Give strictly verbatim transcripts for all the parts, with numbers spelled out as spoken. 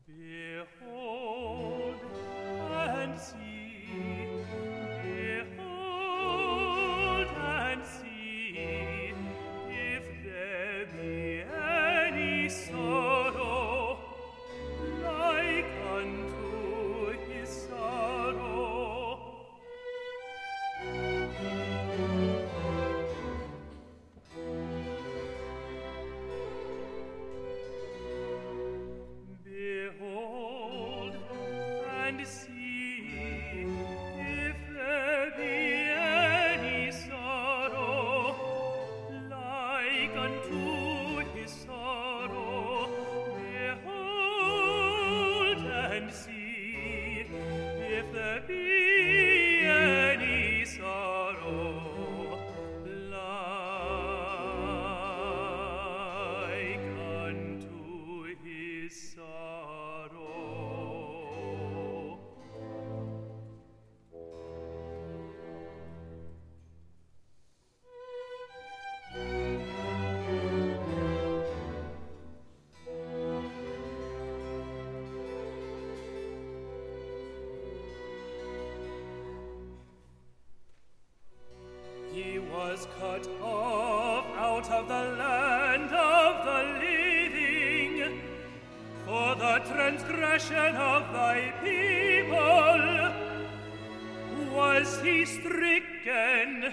Behold and see, behold and see, if there be any sorrow like unto his sorrow. Behold and see, if there be any sorrow like unto his sorrow. Behold and see, if there be any sorrow like unto his sorrow. He was cut off out of the land of the living for the transgression of thy people. Was he stricken?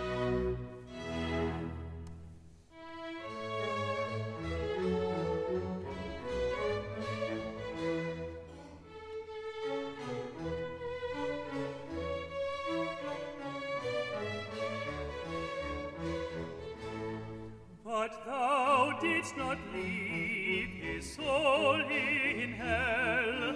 But thou didst not leave his soul in hell.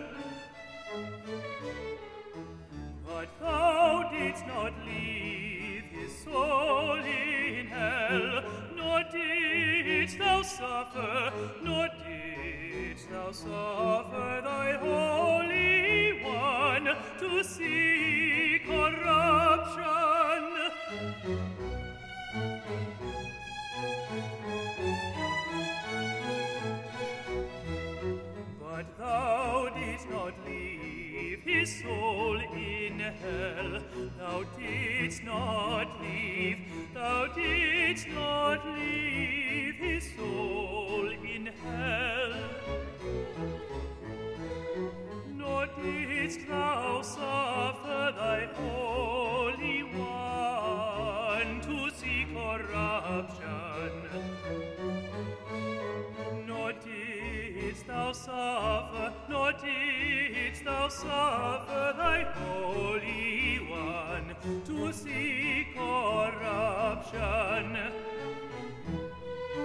But thou didst not leave his soul in hell, nor didst thou suffer, nor didst thou suffer thy Holy One to see corruption. But thou didst not leave his soul in hell. Thou didst not leave, thou didst not leave his soul in hell. Nor didst thou suffer thy Holy One to see corruption. Nor didst thou suffer, nor didst thou suffer thy Holy One to see corruption.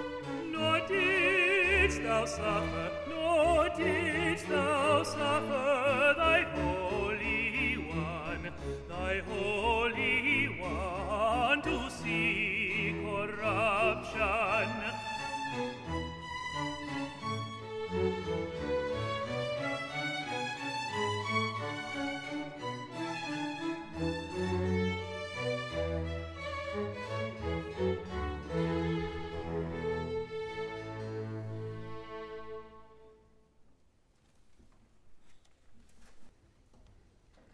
Nor didst thou suffer, nor didst thou suffer